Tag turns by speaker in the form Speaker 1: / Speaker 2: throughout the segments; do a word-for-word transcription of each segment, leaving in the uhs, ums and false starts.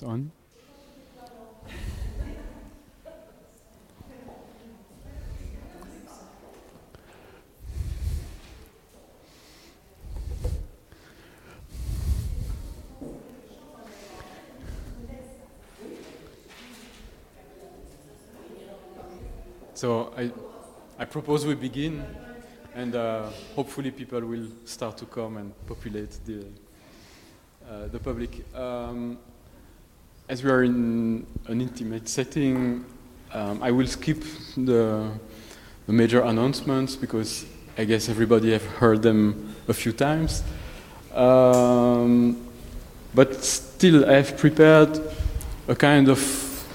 Speaker 1: It's on. So I, I propose we begin, and uh, hopefully people will start to come and populate the, uh, the public. Um, as we are in an intimate setting, um, I will skip the, the major announcements because I guess everybody have heard them a few times. Um, but still, I have prepared a kind of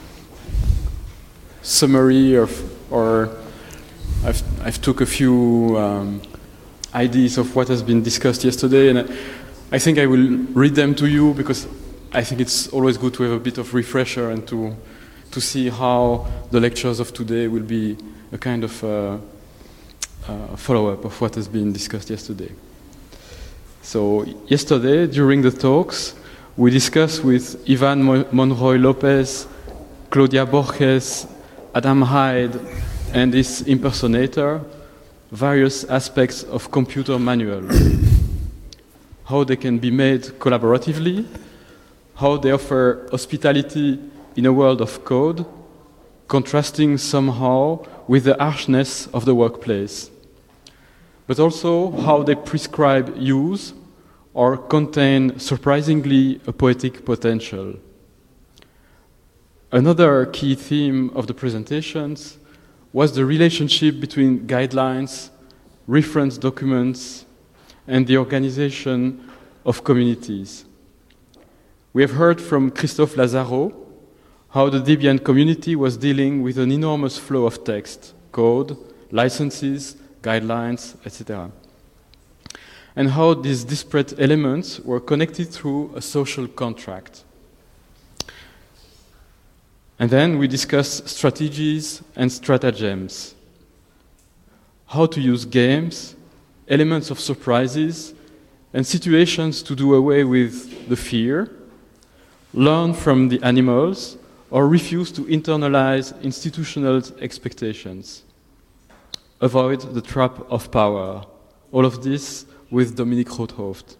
Speaker 1: summary of or I've, I've took a few um, ideas of what has been discussed yesterday, and I, I think I will read them to you because I think it's always good to have a bit of refresher and to, to see how the lectures of today will be a kind of uh, uh, follow-up of what has been discussed yesterday. So yesterday, during the talks, we discussed with Ivan Monroy Lopez, Claudia Borges, Adam Hyde, and his impersonator, various aspects of computer manual. How they can be made collaboratively, how they offer hospitality in a world of code, contrasting somehow with the harshness of the workplace. But also how they prescribe use or contain surprisingly a poetic potential. Another key theme of the presentations was the relationship between guidelines, reference documents, and the organization of communities. We have heard from Christophe Lazaro how the Debian community was dealing with an enormous flow of text, code, licenses, guidelines, et cetera, and how these disparate elements were connected through a social contract. And then we discussed strategies and stratagems. How to use games, elements of surprises, and situations to do away with the fear, learn from the animals, or refuse to internalize institutional expectations. Avoid the trap of power. All of this with Dominique Rothhoft.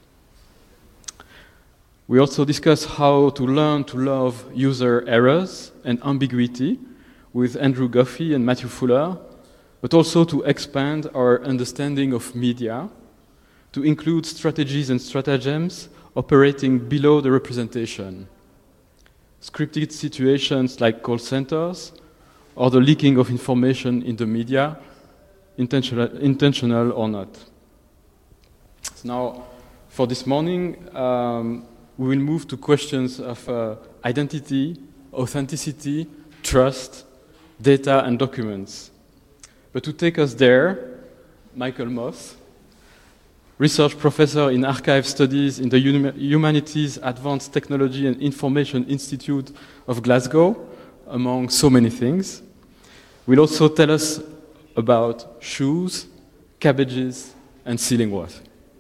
Speaker 1: We also discuss how to learn to love user errors and ambiguity with Andrew Goffey and Matthew Fuller, but also to expand our understanding of media, to include strategies and stratagems operating below the representation. Scripted situations like call centers or the leaking of information in the media, intentional, intentional or not. So now, for this morning, um, we will move to questions of uh, identity, authenticity, trust, data, and documents. But to take us there, Michael Moss, research professor in archive studies in the Humanities Advanced Technology and Information Institute of Glasgow, among so many things, will also tell us about shoes, cabbages, and sealing water.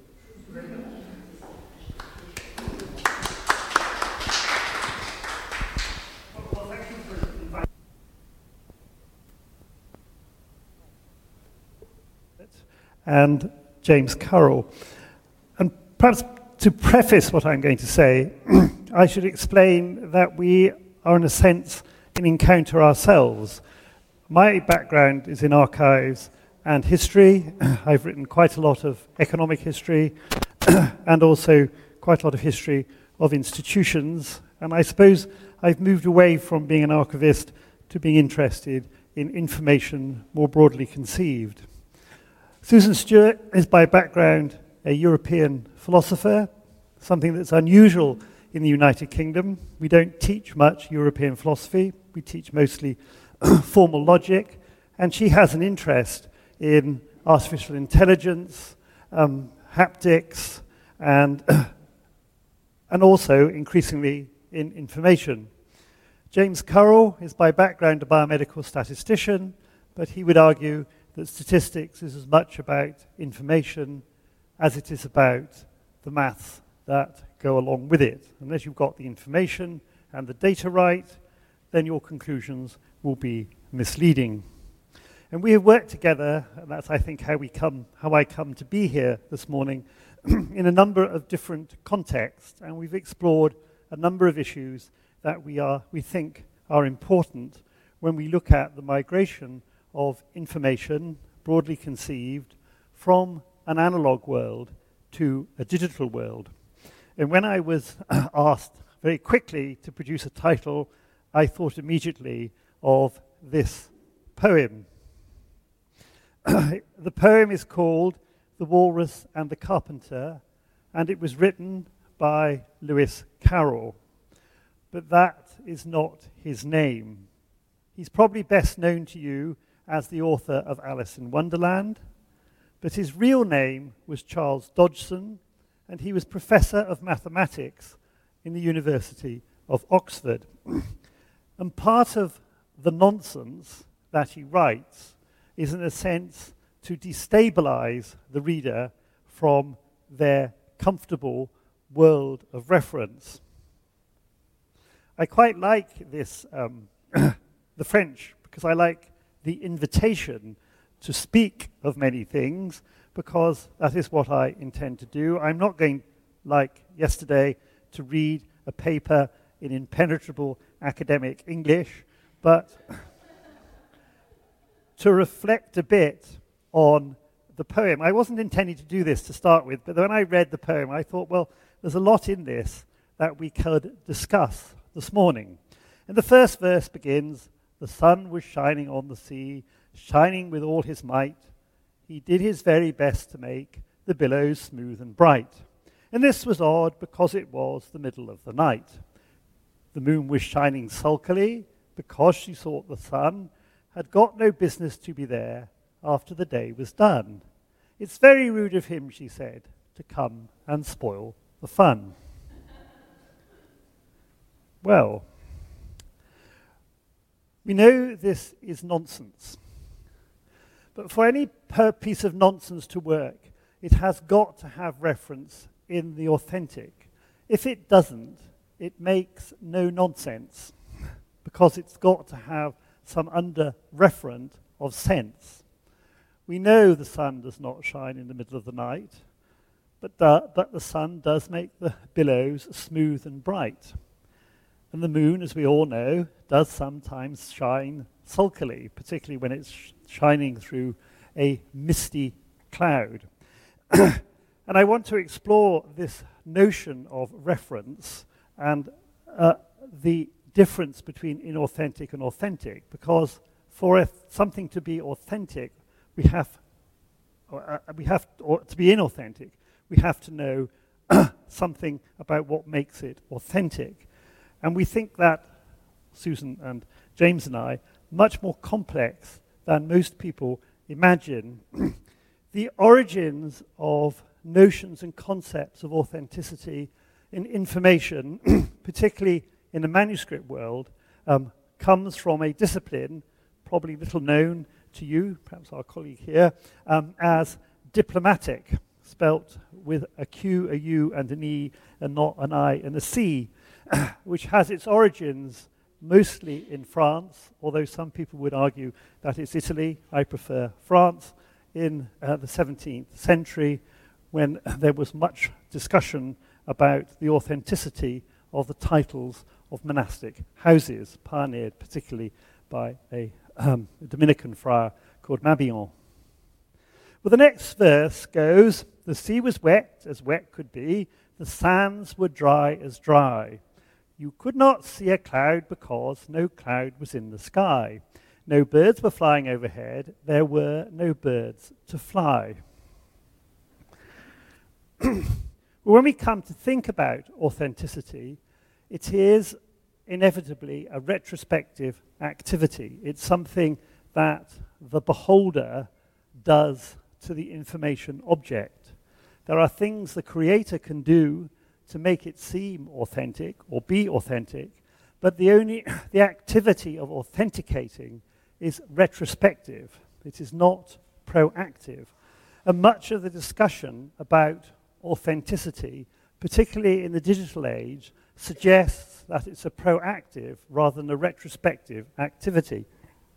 Speaker 2: And James Currell. And perhaps to preface what I'm going to say, I should explain that we are, in a sense, an encounter ourselves. My background is in archives and history. I've written quite a lot of economic history and also quite a lot of history of institutions. And I suppose I've moved away from being an archivist to being interested in information more broadly conceived. Susan Stewart is by background a European philosopher, something that's unusual in the United Kingdom. We don't teach much European philosophy. We teach mostly formal logic. And she has an interest in artificial intelligence, um, haptics, and, and also, increasingly, in information. James Currell is by background a biomedical statistician, but he would argue that statistics is as much about information as it is about the maths that go along with it. Unless you've got the information and the data right, then your conclusions will be misleading. And we have worked together, and that's, I think, how we come, how I come to be here this morning, in a number of different contexts, and we've explored a number of issues that we are, we think are important when we look at the migration of information, broadly conceived, from an analog world to a digital world. And when I was asked very quickly to produce a title, I thought immediately of this poem. The poem is called The Walrus and the Carpenter, and it was written by Lewis Carroll. But that is not his name. He's probably best known to you as the author of Alice in Wonderland, but his real name was Charles Dodgson, and he was professor of mathematics in the University of Oxford. And part of the nonsense that he writes is, in a sense, to destabilize the reader from their comfortable world of reference. I quite like this, um, the French, because I like the invitation to speak of many things, because that is what I intend to do. I'm not going, like yesterday, to read a paper in impenetrable academic English, but to reflect a bit on the poem. I wasn't intending to do this to start with, but when I read the poem, I thought, well, there's a lot in this that we could discuss this morning. And the first verse begins, "The sun was shining on the sea, shining with all his might. He did his very best to make the billows smooth and bright. And this was odd because it was the middle of the night. The moon was shining sulkily because she thought the sun had got no business to be there after the day was done. It's very rude of him," she said, "to come and spoil the fun." Well, we know this is nonsense. But for any per piece of nonsense to work, it has got to have reference in the authentic. If it doesn't, it makes no nonsense, because it's got to have some under-referent of sense. We know the sun does not shine in the middle of the night, but the, but the sun does make the billows smooth and bright. And the moon, as we all know, does sometimes shine sulkily, particularly when it's sh- shining through a misty cloud. And I want to explore this notion of reference and uh, the difference between inauthentic and authentic, because for a, something to be authentic, we have, or, uh, we have, or to be inauthentic, we have to know something about what makes it authentic. And we think that, Susan and James and I, much more complex than most people imagine. The origins of notions and concepts of authenticity in information, particularly in the manuscript world, um, comes from a discipline, probably little known to you, perhaps our colleague here, um, as diplomatic, spelt with a Q, a U, and an E, and not an I and a C, which has its origins mostly in France, although some people would argue that it's Italy. I prefer France, in uh, the seventeenth century, when there was much discussion about the authenticity of the titles of monastic houses, pioneered particularly by a um, Dominican friar called Mabillon. Well, the next verse goes, "The sea was wet, as wet could be. The sands were dry as dry. You could not see a cloud because no cloud was in the sky. No birds were flying overhead. There were no birds to fly." When we come to think about authenticity, it is inevitably a retrospective activity. It's something that the beholder does to the information object. There are things the creator can do to make it seem authentic or be authentic, but the only the activity of authenticating is retrospective. It is not proactive. And much of the discussion about authenticity, particularly in the digital age, suggests that it's a proactive rather than a retrospective activity.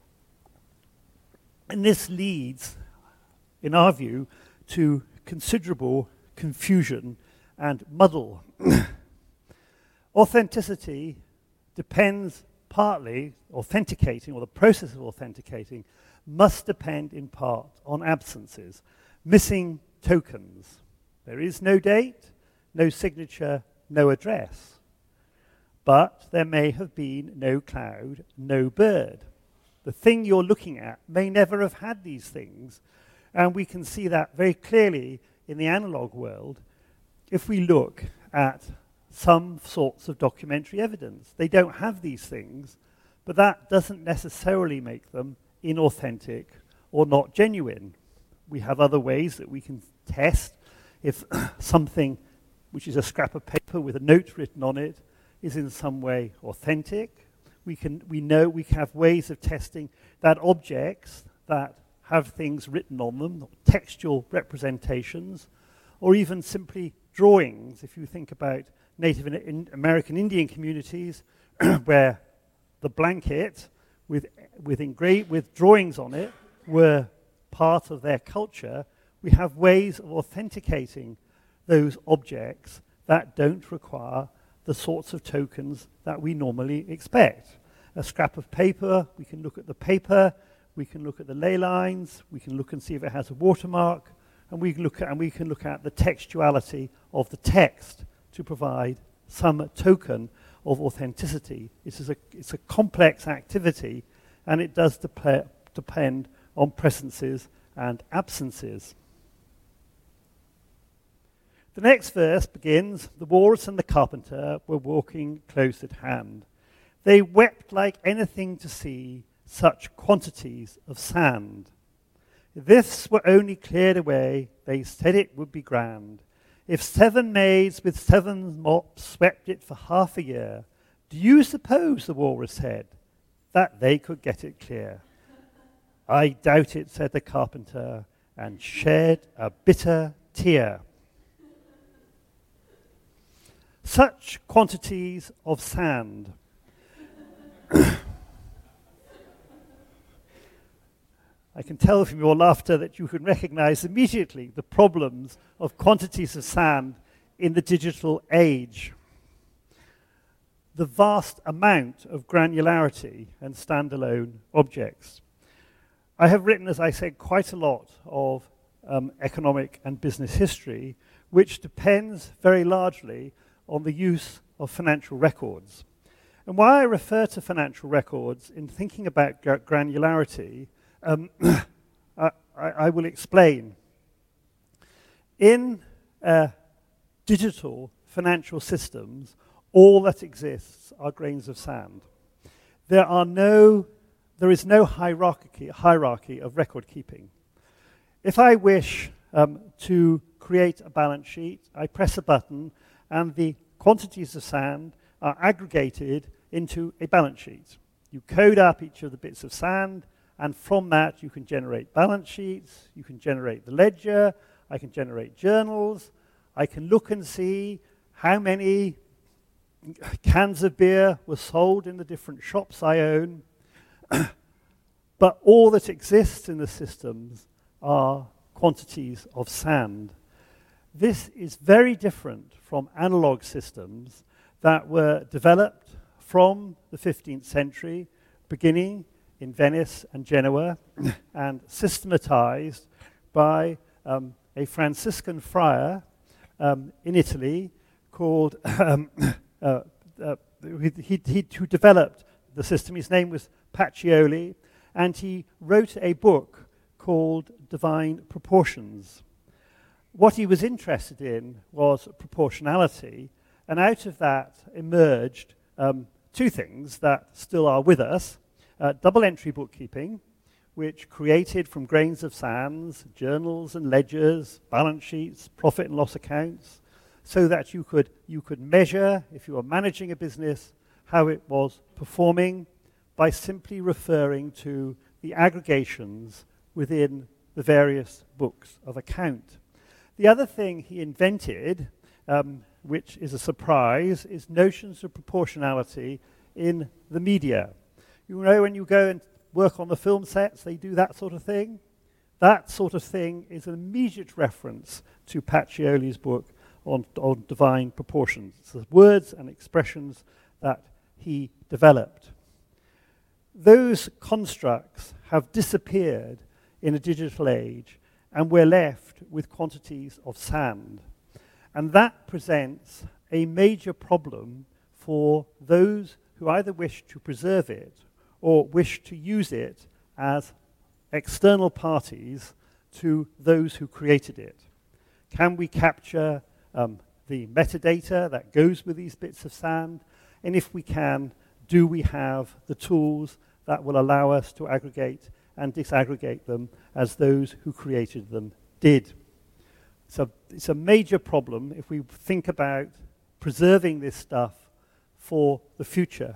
Speaker 2: And this leads, in our view, to considerable confusion and muddle. Authenticity depends partly, authenticating, or the process of authenticating, must depend in part on absences, missing tokens. There is no date, no signature, no address. But there may have been no cloud, no bird. The thing you're looking at may never have had these things, and we can see that very clearly in the analog world if we look at some sorts of documentary evidence. They don't have these things, but that doesn't necessarily make them inauthentic or not genuine. We have other ways that we can test if something which is a scrap of paper with a note written on it is in some way authentic. We can we know we have ways of testing that objects that have things written on them, textual representations, or even simply drawings. If you think about Native in, in American Indian communities where the blanket with with engra- with drawings on it were part of their culture, we have ways of authenticating those objects that don't require the sorts of tokens that we normally expect. A scrap of paper, we can look at the paper, we can look at the ley lines, we can look and see if it has a watermark, and we can look at, and we can look at the textuality of the text to provide some token of authenticity. It is a, it's a complex activity, and it does dep- depend on presences and absences. The next verse begins, "The walrus and the carpenter were walking close at hand. They wept like anything to see such quantities of sand. If this were only cleared away, they said it would be grand. If seven maids with seven mops swept it for half a year, do you suppose, the walrus said, that they could get it clear? I doubt it, said the carpenter, and shed a bitter tear. Such quantities of sand. I can tell from your laughter that you can recognize immediately the problems of quantities of sand in the digital age. The vast amount of granularity and standalone objects. I have written, as I said, quite a lot of um, economic and business history, which depends very largely on the use of financial records. And why I refer to financial records in thinking about gra- granularity, um, I, I will explain. In uh, digital financial systems, all that exists are grains of sand. There are no, there is no hierarchy, hierarchy of record keeping. If I wish um, to create a balance sheet, I press a button and the quantities of sand are aggregated into a balance sheet. You code up each of the bits of sand, and from that you can generate balance sheets, you can generate the ledger, I can generate journals, I can look and see how many cans of beer were sold in the different shops I own. But all that exists in the systems are quantities of sand. This is very different from analog systems that were developed from the fifteenth century, beginning in Venice and Genoa, and systematized by um, a Franciscan friar um, in Italy called, um, uh, uh, he, he, who developed the system. His name was Pacioli, and he wrote a book called Divine Proportions. What he was interested in was proportionality, and out of that emerged um, two things that still are with us. Uh, double entry bookkeeping, which created from grains of sands, journals and ledgers, balance sheets, profit and loss accounts, so that you could, you could measure, if you were managing a business, how it was performing by simply referring to the aggregations within the various books of account. The other thing he invented, um, which is a surprise, is notions of proportionality in the media. You know, when you go and work on the film sets, they do that sort of thing. That sort of thing is an immediate reference to Pacioli's book on, on divine proportions. It's the words and expressions that he developed. Those constructs have disappeared in a digital age, and we're left with quantities of sand. And that presents a major problem for those who either wish to preserve it or wish to use it as external parties to those who created it. Can we capture um, the metadata that goes with these bits of sand? And if we can, do we have the tools that will allow us to aggregate and disaggregate them as those who created them did? So it's a major problem if we think about preserving this stuff for the future.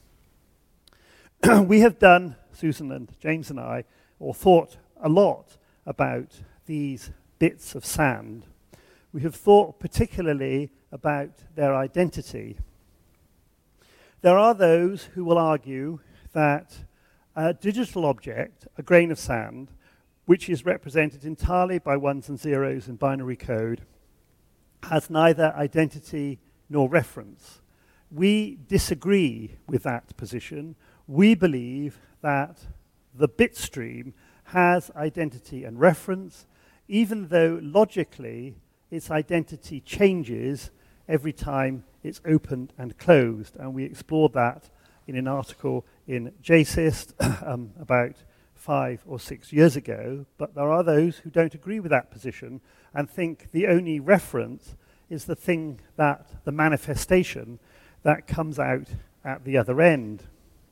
Speaker 2: We have done, Susan and James and I, or thought a lot about these bits of sand. We have thought particularly about their identity. There are those who will argue that a digital object, a grain of sand, which is represented entirely by ones and zeros in binary code, has neither identity nor reference. We disagree with that position. We believe that the bit stream has identity and reference, even though logically its identity changes every time it's opened and closed. And we explored that in an article in J SIST um, about five or six years ago. But there are those who don't agree with that position and think the only reference is the thing that, the manifestation that comes out at the other end.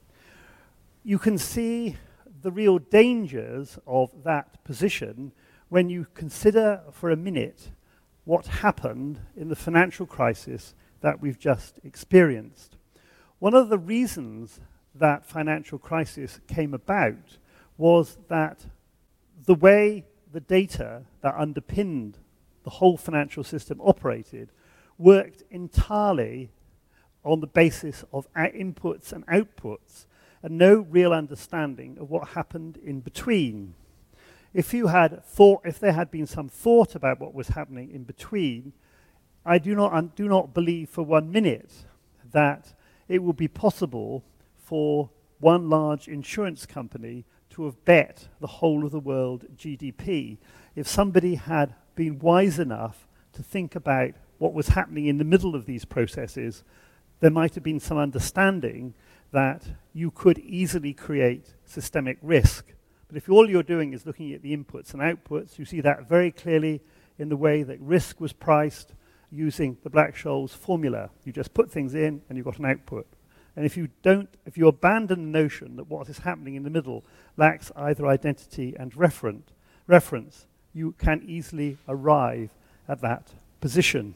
Speaker 2: You can see the real dangers of that position when you consider for a minute what happened in the financial crisis that we've just experienced. One of the reasons that financial crisis came about was that the way the data that underpinned the whole financial system operated worked entirely on the basis of inputs and outputs, and no real understanding of what happened in between. If you had thought, if there had been some thought about what was happening in between, I do not un, do not believe for one minute that it would be possible for one large insurance company to have bet the whole of the world G D P. If somebody had been wise enough to think about what was happening in the middle of these processes, there might have been some understanding that you could easily create systemic risk. But if all you're doing is looking at the inputs and outputs, you see that very clearly in the way that risk was priced using the Black-Scholes formula. You just put things in and you've got an output. And if you don't, if you abandon the notion that what is happening in the middle lacks either identity and referent, reference, you can easily arrive at that position.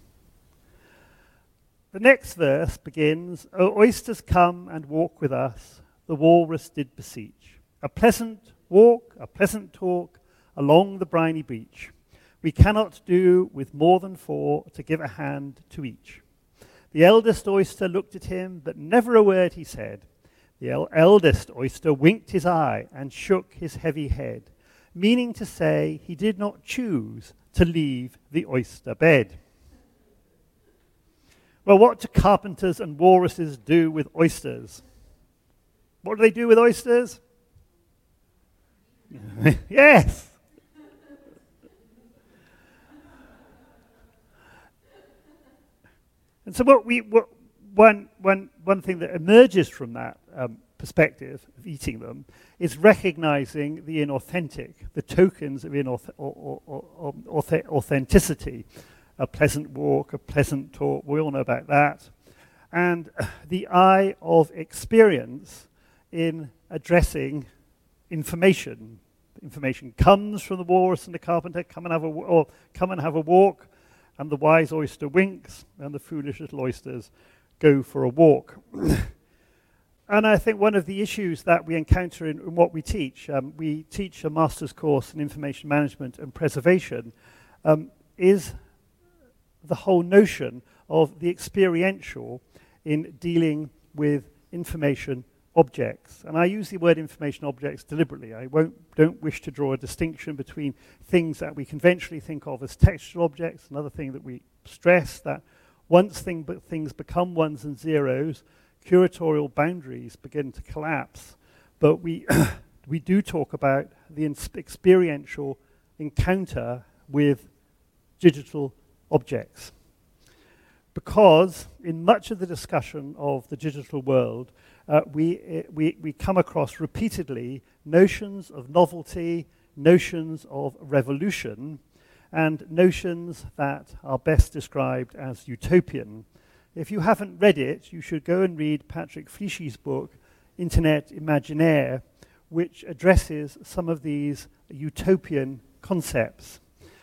Speaker 2: The next verse begins, "O oysters, come and walk with us, the walrus did beseech. A pleasant walk, a pleasant talk, along the briny beach. We cannot do with more than four to give a hand to each. The eldest oyster looked at him, but never a word he said. The el- eldest oyster winked his eye and shook his heavy head, meaning to say he did not choose to leave the oyster bed." Well, what do carpenters and walruses do with oysters? What do they do with oysters? Yes! And so what we, what, one, one, one thing that emerges from that um, perspective of eating them is recognizing the inauthentic, the tokens of inauth- or, or, or, or, authenticity. A pleasant walk, a pleasant talk, we all know about that. And the eye of experience in addressing information. Information comes from the walrus and the carpenter, come and have a, or come and have a walk, and the wise oyster winks, and the foolish little oysters go for a walk. And I think one of the issues that we encounter in, in what we teach, um, we teach a master's course in information management and preservation, um, is the whole notion of the experiential in dealing with information objects. And I use the word information objects deliberately. I won't, don't wish to draw a distinction between things that we conventionally think of as textual objects. Another thing that we stress, that once thing, but things become ones and zeros, curatorial boundaries begin to collapse. But we, we do talk about the experiential encounter with digital objects. Because in much of the discussion of the digital world, uh, we, we, we come across repeatedly notions of novelty, notions of revolution, and notions that are best described as utopian. If you haven't read it, you should go and read Patrick Fleschy's book, Internet Imaginaire, which addresses some of these utopian concepts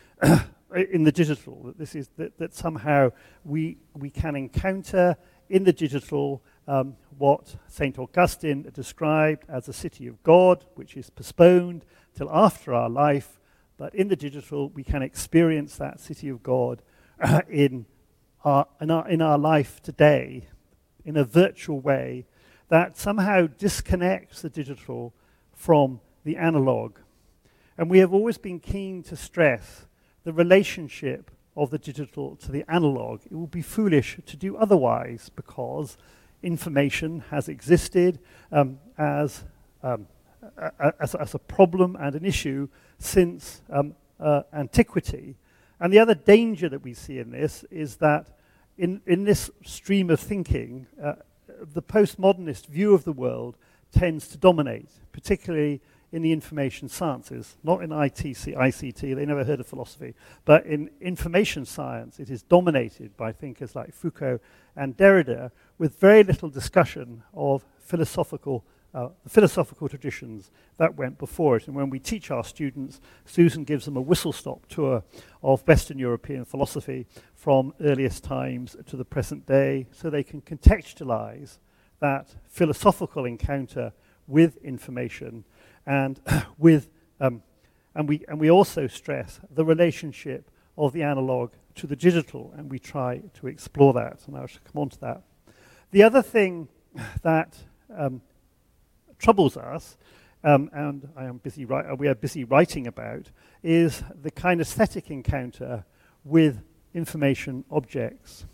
Speaker 2: in the digital. That this is that, that somehow we we can encounter in the digital um, what Saint Augustine described as a city of God, which is postponed till after our life. But in the digital, we can experience that city of God uh, in our in our in our life today, in a virtual way that somehow disconnects the digital from the analog. And we have always been keen to stress the relationship of the digital to the analog. It would be foolish to do otherwise, because information has existed um, as, um, a, a, as, as a problem and an issue since um, uh, antiquity. And the other danger that we see in this is that in, in this stream of thinking, uh, the postmodernist view of the world tends to dominate, particularly in the information sciences, not in I T C, I C T, they never heard of philosophy, but in information science it is dominated by thinkers like Foucault and Derrida, with very little discussion of philosophical, uh, the philosophical traditions that went before it. And when we teach our students, Susan gives them a whistle-stop tour of Western European philosophy from earliest times to the present day, so they can contextualize that philosophical encounter with information. And with, um, and we and we also stress the relationship of the analog to the digital, and we try to explore that. And I shall come on to that. The other thing that um, troubles us, um, and I am busy ri- we are busy writing about, is the kinesthetic encounter with information objects.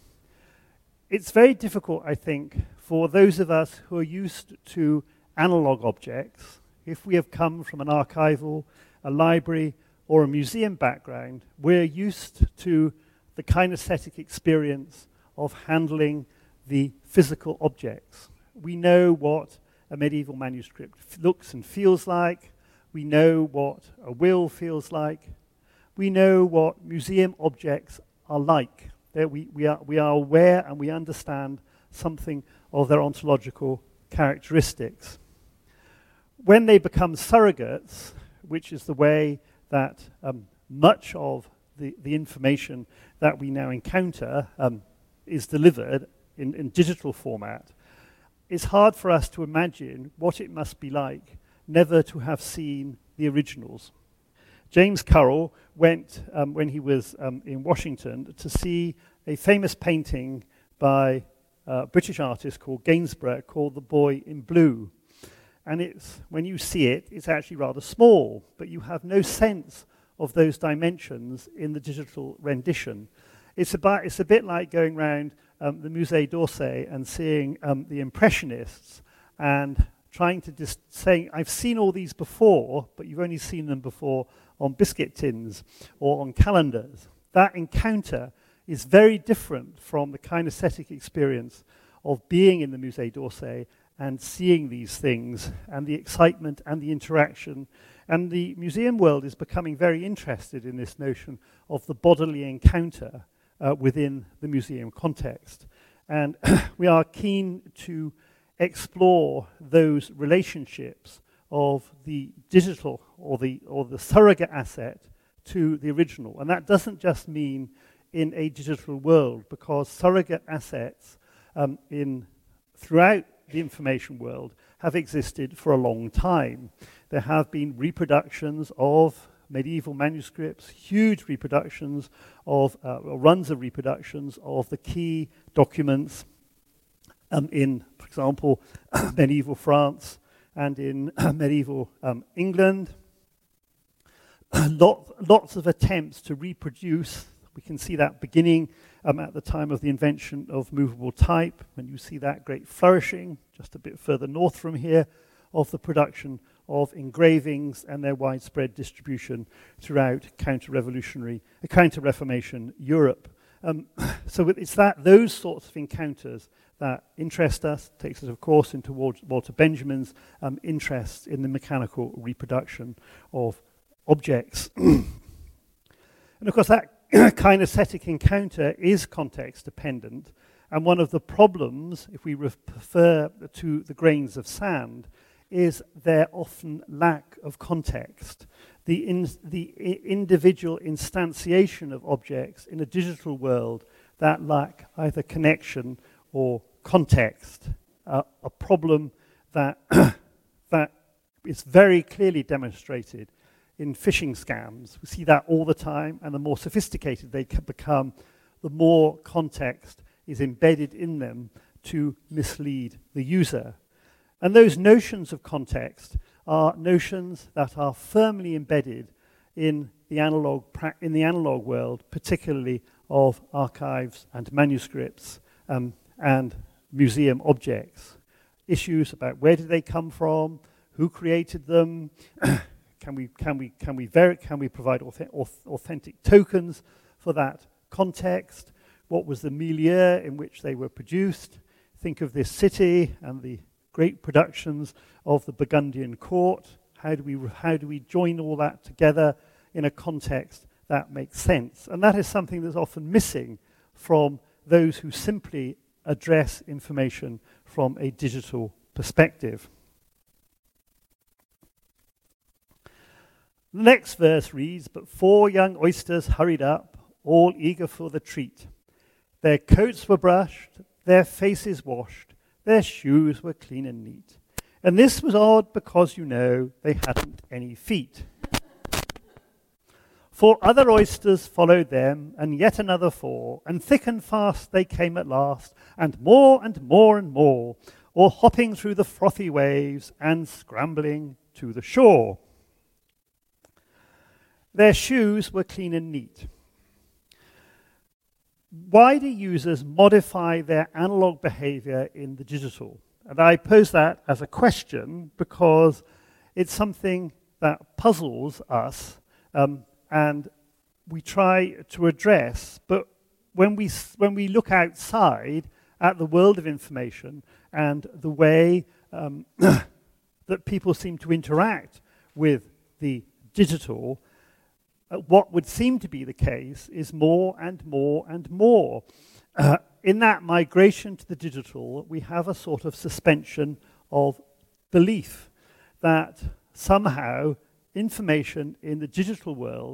Speaker 2: It's very difficult, I think, for those of us who are used to analog objects. If we have come from an archival, a library, or a museum background, we're used to the kinesthetic experience of handling the physical objects. We know what a medieval manuscript f- looks and feels like. We know what a will feels like. We know what museum objects are like. That we, we, are, we are aware and we understand something of their ontological characteristics. When they become surrogates, which is the way that um, much of the, the information that we now encounter um, is delivered in, in digital format, it's hard for us to imagine what it must be like never to have seen the originals. James Currell went, um, when he was um, in Washington, to see a famous painting by a British artist called Gainsborough called The Boy in Blue. And it's, when you see it, it's actually rather small, but you have no sense of those dimensions in the digital rendition. It's about, it's a bit like going around um, the Musée d'Orsay and seeing um, the Impressionists and trying to just say, I've seen all these before, but you've only seen them before on biscuit tins or on calendars. That encounter is very different from the kinesthetic experience of being in the Musée d'Orsay and seeing these things, and the excitement and the interaction. And the museum world is becoming very interested in this notion of the bodily encounter uh, within the museum context. And we are keen to explore those relationships of the digital or the, or the surrogate asset to the original. And that doesn't just mean in a digital world, because surrogate assets um, in throughout the information world have existed for a long time. There have been reproductions of medieval manuscripts, huge reproductions of, uh, or runs of reproductions of the key documents um, in, for example, medieval France and in medieval um, England. Lot, lots of attempts to reproduce. We can see that beginning um, at the time of the invention of movable type, when you see that great flourishing, just a bit further north from here, of the production of engravings and their widespread distribution throughout counter-revolutionary, uh, counter-Reformation Europe. Um, so it's that those sorts of encounters that interest us, takes us, of course, into Walter Benjamin's um, interest in the mechanical reproduction of objects. And of course, that kinesthetic encounter is context-dependent, and one of the problems, if we refer to the grains of sand, is their often lack of context. The, in, the I- individual instantiation of objects in a digital world that lack either connection or context, uh, a problem that, that is very clearly demonstrated in phishing scams. We see that all the time, and the more sophisticated they can become, the more context is embedded in them to mislead the user. And those notions of context are notions that are firmly embedded in the analog pra- in the analog world, particularly of archives and manuscripts um, and museum objects. Issues about where did they come from, who created them, can we can we can we ver- can we provide auth- authentic tokens for that context? What was the milieu in which they were produced? Think of this city and the great productions of the Burgundian court. How do we how do we join all that together in a context that makes sense? And that is something that's often missing from those who simply address information from a digital perspective. The next verse reads, "But four young oysters hurried up, all eager for the treat. Their coats were brushed, their faces washed, their shoes were clean and neat. And this was odd because, you know, they hadn't any feet. Four other oysters followed them, and yet another four, and thick and fast they came at last, and more and more and more, all hopping through the frothy waves and scrambling to the shore. Their shoes were clean and neat." Why do users modify their analog behavior in the digital? And I pose that as a question because it's something that puzzles us um, and we try to address. But when we, when we look outside at the world of information and the way um, that people seem to interact with the digital, Uh, what would seem to be the case is more and more and more. Uh, in that migration to the digital, we have a sort of suspension of belief that somehow information in the digital world